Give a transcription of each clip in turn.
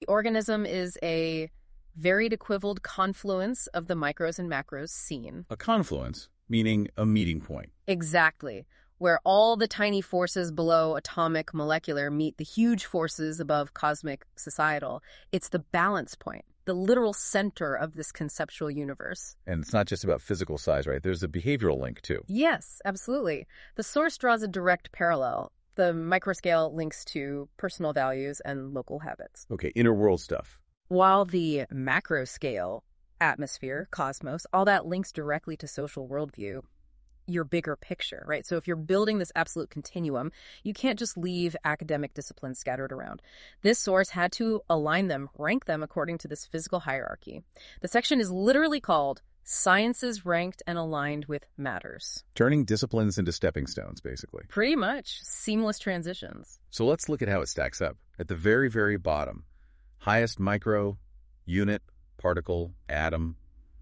organism is a varied equivalent confluence of the micros and macros seen. A confluence, meaning a meeting point. Exactly. Where all the tiny forces below atomic molecular meet the huge forces above cosmic societal. It's the balance point, the literal center of this conceptual universe. And it's not just about physical size, right? There's a behavioral link, too. Yes, absolutely. The source draws a direct parallel. The microscale links to personal values and local habits. Okay, inner world stuff. While the macro scale, atmosphere, cosmos, all that links directly to social worldview, your bigger picture, right? So if you're building this absolute continuum, you can't just leave academic disciplines scattered around. This source had to align them, rank them according to this physical hierarchy. The section is literally called Sciences Ranked and Aligned with Matters. Turning disciplines into stepping stones, basically. Pretty much. Seamless transitions. So let's look at how it stacks up. At the very, very bottom, highest micro, unit, particle, atom.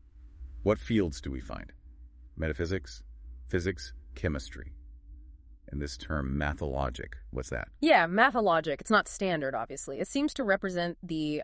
What fields do we find? Metaphysics, physics, chemistry. And this term, mathologic, what's that? Yeah, mathologic. It's not standard, obviously. It seems to represent the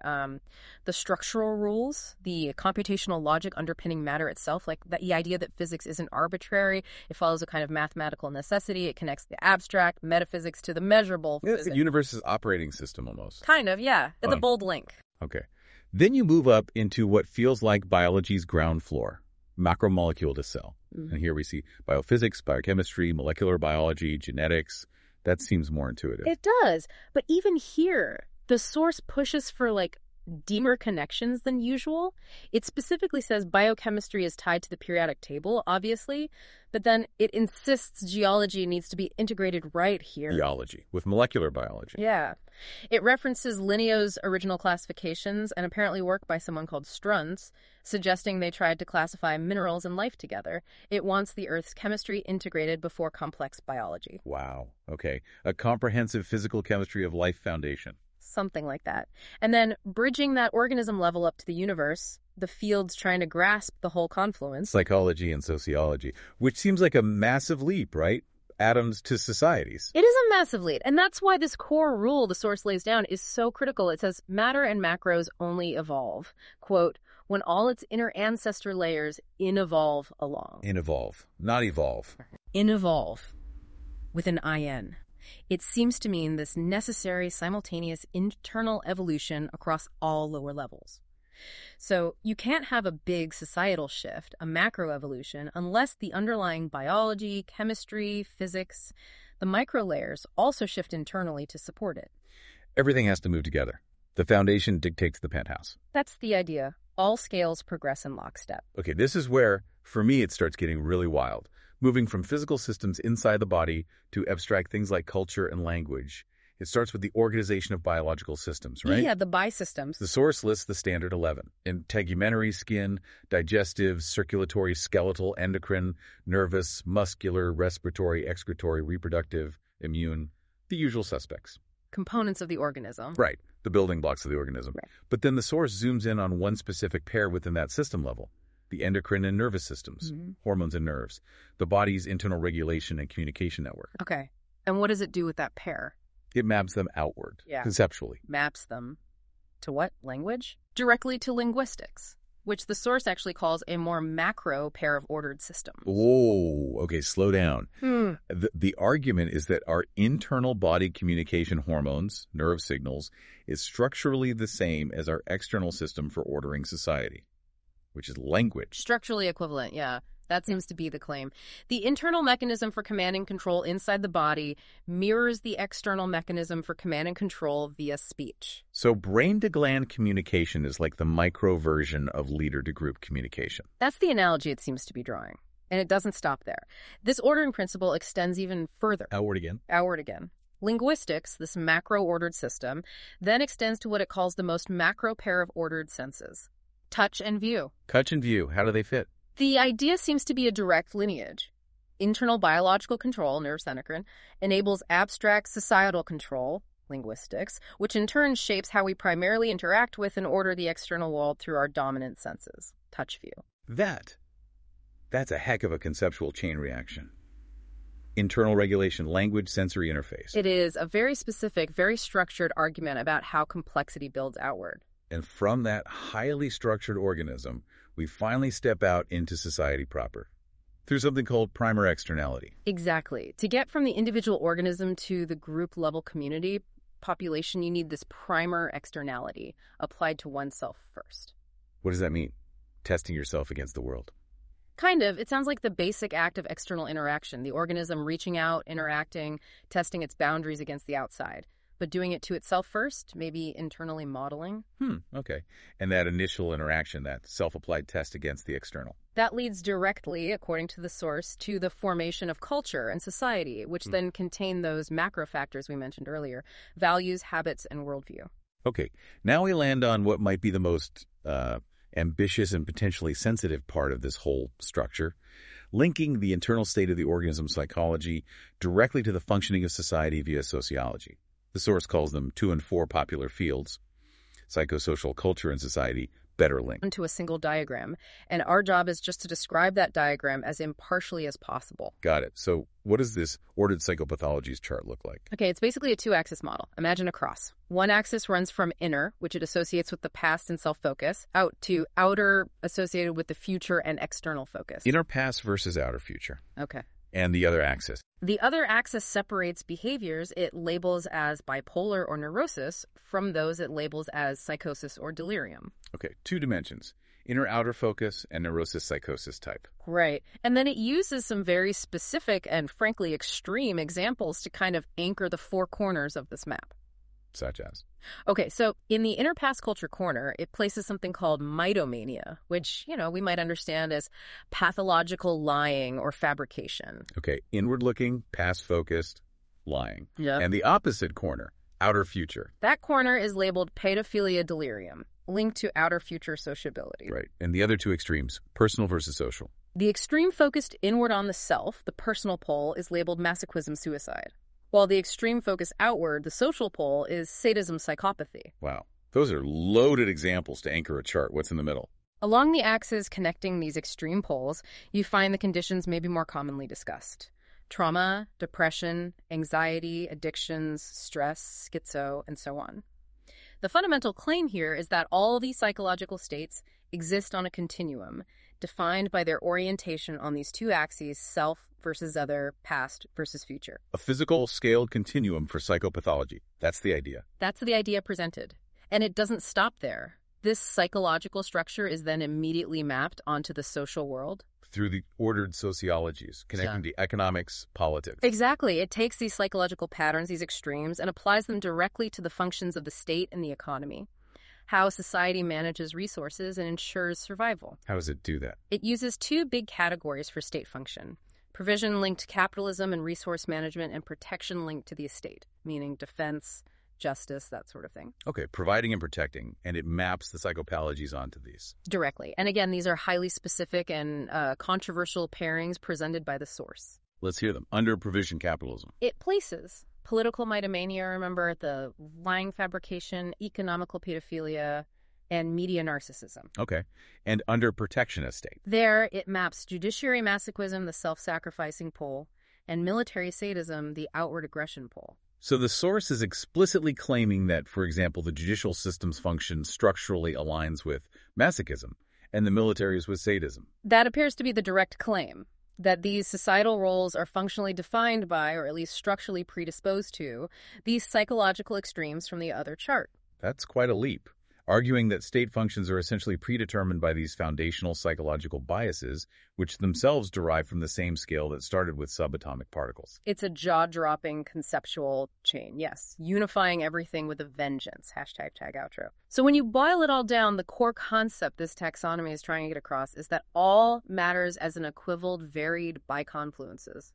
structural rules, the computational logic underpinning matter itself, like the idea that physics isn't arbitrary. It follows a kind of mathematical necessity. It connects the abstract, metaphysics, to the measurable. Yeah, it's the universe's operating system, almost. Kind of, yeah. It's a bold link. Okay. Then you move up into what feels like biology's ground floor, macromolecule to cell. And here we see biophysics, biochemistry, molecular biology, genetics. That seems more intuitive. It does. But even here, the source pushes for deeper connections than usual. It specifically says biochemistry is tied to the periodic table, obviously, but then it insists geology needs to be integrated right here. Geology, with molecular biology. Yeah. It references Linnæus' original classifications and apparently work by someone called Strunz, suggesting they tried to classify minerals and life together. It wants the Earth's chemistry integrated before complex biology. Wow. Okay. A comprehensive physical chemistry of life foundation. Something like that. And then bridging that organism level up to the universe, the fields trying to grasp the whole confluence. Psychology and sociology, which seems like a massive leap, right? Atoms to societies. It is a massive leap. And that's why this core rule the source lays down is so critical. It says matter and macros only evolve. Quote, when all its inner ancestor layers inevolve along. Inevolve, not evolve. Inevolve, with an IN. It seems to mean this necessary simultaneous internal evolution across all lower levels. So you can't have a big societal shift, a macroevolution, unless the underlying biology, chemistry, physics, the micro layers also shift internally to support it. Everything has to move together. The foundation dictates the penthouse. That's the idea. All scales progress in lockstep. Okay, this is where, for me, it starts getting really wild. Moving from physical systems inside the body to abstract things like culture and language. It starts with the organization of biological systems, right? Yeah, the bi-systems. The source lists the standard 11. Integumentary, skin, digestive, circulatory, skeletal, endocrine, nervous, muscular, respiratory, excretory, reproductive, immune, the usual suspects. Components of the organism. Right, the building blocks of the organism. Right. But then the source zooms in on one specific pair within that system level. The endocrine and nervous systems, hormones and nerves, the body's internal regulation and communication network. Okay. And what does it do with that pair? It maps them outward, conceptually. Maps them to what? Language? Directly to linguistics, which the source actually calls a more macro pair of ordered systems. Whoa, okay, slow down. The argument is that our internal body communication hormones, nerve signals, is structurally the same as our external system for ordering society, which is language. Structurally equivalent, yeah. That seems to be the claim. The internal mechanism for command and control inside the body mirrors the external mechanism for command and control via speech. So brain-to-gland communication is like the micro version of leader-to-group communication. That's the analogy it seems to be drawing. And it doesn't stop there. This ordering principle extends even further. Outward again. Outward again. Linguistics, this macro-ordered system, then extends to what it calls the most macro pair of ordered senses. Touch and view. Touch and view, how do they fit? The idea seems to be a direct lineage. Internal biological control, nerves endocrine, enables abstract societal control, linguistics, which in turn shapes how we primarily interact with and order the external world through our dominant senses, touch view. That's a heck of a conceptual chain reaction. internal regulation, language, sensory interface. It is a very specific, very structured argument about how complexity builds outward. And from that highly structured organism, we finally step out into society proper through something called primer externality. Exactly. To get from the individual organism to the group-level community population, you need this primer externality applied to oneself first. What does that mean? Testing yourself against the world. Kind of. It sounds like the basic act of external interaction, the organism reaching out, interacting, testing its boundaries against the outside. But doing it to itself first, maybe internally modeling. Okay. And that initial interaction, that self-applied test against the external. That leads directly, according to the source, to the formation of culture and society, which then contain those macro factors we mentioned earlier, values, habits, and worldview. Okay. Now we land on what might be the most ambitious and potentially sensitive part of this whole structure, linking the internal state of the organism's psychology directly to the functioning of society via sociology. The source calls them 2 and 4 popular fields, psychosocial culture and society, better linked. Into a single diagram, and our job is just to describe that diagram as impartially as possible. Got it. So what does this ordered psychopathologies chart look like? Okay, it's basically a 2-axis model. Imagine a cross. One axis runs from inner, which it associates with the past and self-focus, out to outer, associated with the future and external focus. Inner past versus outer future. Okay. And the other axis. The other axis separates behaviors it labels as bipolar or neurosis from those it labels as psychosis or delirium. Okay, 2 dimensions. Inner-outer focus and neurosis psychosis type. Right. And then it uses some very specific and frankly extreme examples to kind of anchor the 4 corners of this map. Such as? Okay, so in the inner past culture corner, it places something called mytomania, which, we might understand as pathological lying or fabrication. Okay, inward-looking, past-focused, lying. Yeah. And the opposite corner, outer future. That corner is labeled pedophilia delirium, linked to outer future sociability. Right. And the other 2 extremes, personal versus social. The extreme focused inward on the self, the personal pole, is labeled masochism suicide. While the extreme focus outward, the social pole, is sadism psychopathy. Wow. Those are loaded examples to anchor a chart. What's in the middle? Along the axis connecting these extreme poles, you find the conditions maybe more commonly discussed. Trauma, depression, anxiety, addictions, stress, schizo, and so on. The fundamental claim here is that all these psychological states exist on a continuum, defined by their orientation on these 2 axes, self versus other, past versus future. A physical scaled continuum for psychopathology. That's the idea. That's the idea presented. And it doesn't stop there. This psychological structure is then immediately mapped onto the social world. Through the ordered sociologies, connecting to economics, politics. Exactly. It takes these psychological patterns, these extremes, and applies them directly to the functions of the state and the economy. How society manages resources and ensures survival. How does it do that? It uses 2 big categories for state function. Provision linked to capitalism and resource management, and protection linked to the estate, meaning defense, justice, that sort of thing. Okay, providing and protecting, and it maps the psychopathologies onto these. Directly. And again, these are highly specific and controversial pairings presented by the source. Let's hear them. Under provision capitalism. It places political mytomania, remember, the lying fabrication, economical pedophilia, and media narcissism. Okay. And under protectionist state. There, it maps judiciary masochism, the self-sacrificing pole, and military sadism, the outward aggression pole. So the source is explicitly claiming that, for example, the judicial system's function structurally aligns with masochism, and the military's with sadism. That appears to be the direct claim, that these societal roles are functionally defined by, or at least structurally predisposed to, these psychological extremes from the other chart. That's quite a leap. Arguing that state functions are essentially predetermined by these foundational psychological biases, which themselves derive from the same scale that started with subatomic particles. It's a jaw-dropping conceptual chain, yes. Unifying everything with a vengeance. #outro. So when you boil it all down, the core concept this taxonomy is trying to get across is that all matters as an equivalent varied biconfluences.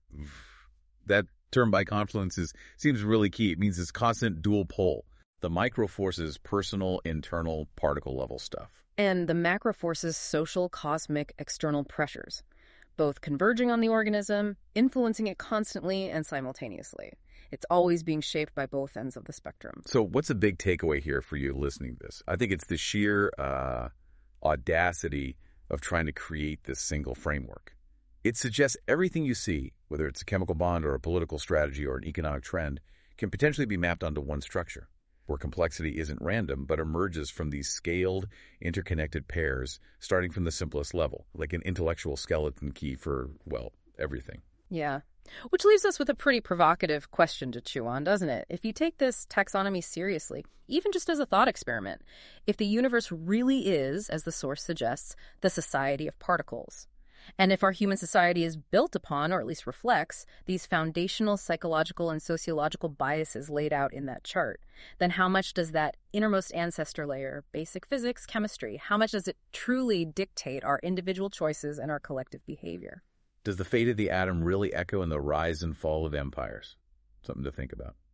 That term biconfluences seems really key. It means it's constant dual pole. The micro forces personal, internal, particle level stuff. And the macro forces social, cosmic, external pressures, both converging on the organism, influencing it constantly and simultaneously. It's always being shaped by both ends of the spectrum. So what's a big takeaway here for you listening to this? I think it's the sheer audacity of trying to create this single framework. It suggests everything you see, whether it's a chemical bond or a political strategy or an economic trend, can potentially be mapped onto one structure, where complexity isn't random but emerges from these scaled, interconnected pairs, starting from the simplest level, like an intellectual skeleton key for, well, everything. Yeah. Which leaves us with a pretty provocative question to chew on, doesn't it? If you take this taxonomy seriously, even just as a thought experiment, if the universe really is, as the source suggests, the society of particles, and if our human society is built upon, or at least reflects, these foundational psychological and sociological biases laid out in that chart, then how much does that innermost ancestor layer, basic physics, chemistry, how much does it truly dictate our individual choices and our collective behavior? Does the fate of the atom really echo in the rise and fall of empires? Something to think about.